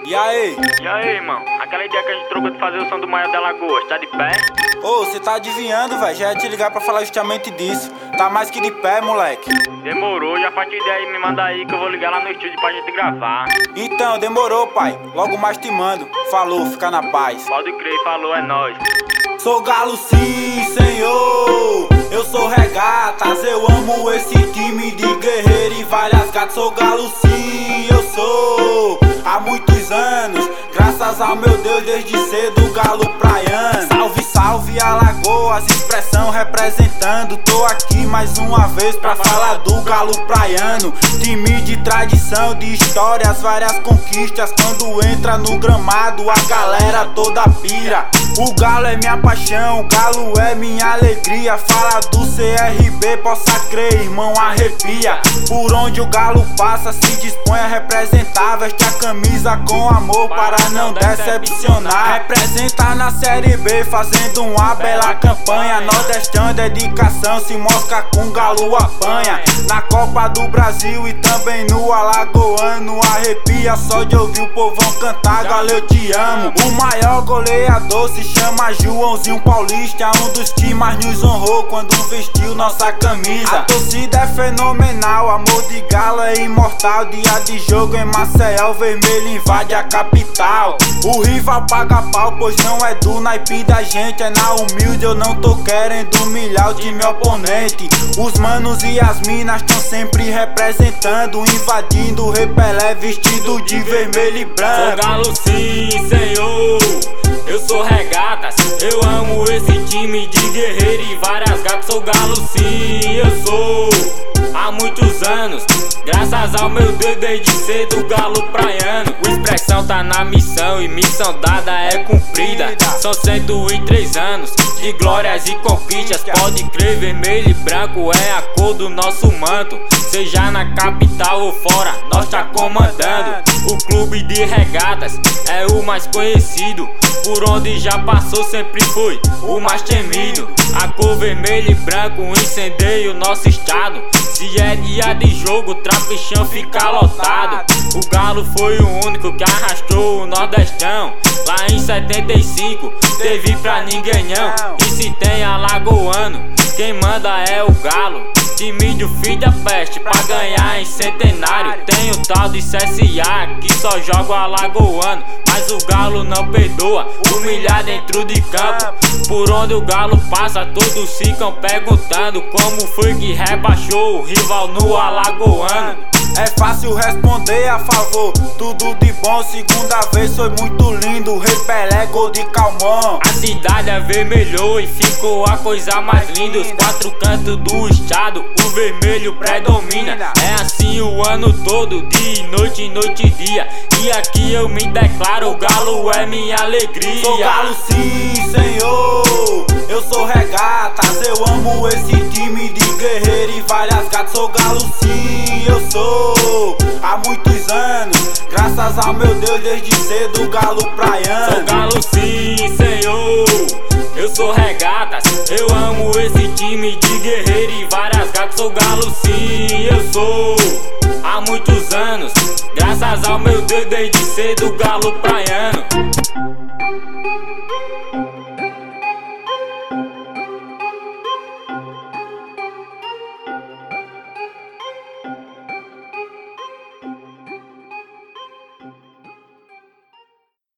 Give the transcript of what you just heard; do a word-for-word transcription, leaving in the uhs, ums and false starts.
E aí? E aí, irmão? Aquela ideia que a gente trocou de fazer o som do Maior da Lagoa, tá de pé? Ô, você tá adivinhando, velho? Já ia te ligar pra falar justamente disso. Tá mais que de pé, moleque. Demorou, já faz ideia aí, me manda aí que eu vou ligar lá no estúdio pra gente gravar. Então, demorou, pai. Logo mais te mando. Falou, fica na paz. Pode crer, falou, é nóis. Sou galo sim, senhor. Eu sou regatas, eu amo esse time de guerreiro e várias gatas. Sou galo sim, eu sou. Há muitos anos, graças ao meu Deus, desde cedo galo praiano. Salve, salve Alagoas, expressão representando. Tô aqui mais uma vez pra falar do galo praiano. Time de tradição, de histórias, várias conquistas. Quando entra no gramado, a galera toda pira. O galo é minha paixão, o galo é minha alegria. Fala do C R B, possa crer, irmão, arrepia. Por onde o galo passa, se dispõe a representar. Veste a camisa com amor para não decepcionar. Representa na Série B, fazendo uma bela campanha. Nordestão, dedicação, se mosca com galo apanha. Na Copa do Brasil e também no Alagoano. Arrepia só de ouvir o povão cantar, galo eu te amo. O maior goleador se chama Joãozinho Paulista, um dos que mais nos honrou quando vestiu nossa camisa. A torcida é fenomenal, amor de galo é imortal. Dia de jogo em Maceió, o vermelho invade a capital. O rival paga pau, pois não é do naipe da gente. É na humilde, eu não tô querendo humilhar o time oponente. Os manos e as minas tão sempre representando, invadindo o repelé vestido de vermelho e branco. Sou galo sim, senhor. Eu sou regatas, eu amo esse time de guerreiro e várias gatas. Sou galo sim, eu sou. Há muitos anos, graças ao meu Deus, desde cedo galo praiano. O expressão tá na missão e missão dada é cumprida. São cento e três anos de glórias e conquistas. Pode crer, vermelho e branco é a cor do nosso manto. Seja na capital ou fora, nós tá comandando. O clube de regatas é o mais conhecido. Por onde já passou sempre foi o mais temido. A cor vermelho e branco incendeia o nosso estado. Se é dia de jogo, trapichão fica lotado. O galo foi o único que arrastou o Nordestão. Lá em setenta e cinco, teve pra ninguém não. E se tem alagoano, quem manda é o galo. Time do filho da peste pra ganhar em centenário. Tem o tal de C S A que só joga o alagoano, mas o galo não perdoa, humilhar dentro de campo. Por onde o galo passa, todos ficam perguntando como foi que rebaixou o rival no alagoano. É fácil responder a favor, tudo de bom. Segunda vez foi muito lindo, repelé gol de Calmon. A cidade avermelhou e ficou a coisa mais linda. Os quatro cantos do estado, o vermelho predomina. É assim o ano todo, dia e noite, noite e dia. E aqui eu me declaro, o galo é minha alegria. Sou galo sim, senhor. Eu sou regatas, eu amo esse time de guerreiro e várias gatas. Sou galo sim, eu sou. Há muitos anos, graças ao meu Deus, desde cedo galo praiano. Sou galo sim, senhor. Eu sou regatas, eu amo esse time de guerreiro e várias gatas. Sou galo sim, eu sou. Há muitos anos, graças ao meu Deus, desde cedo galo praiano.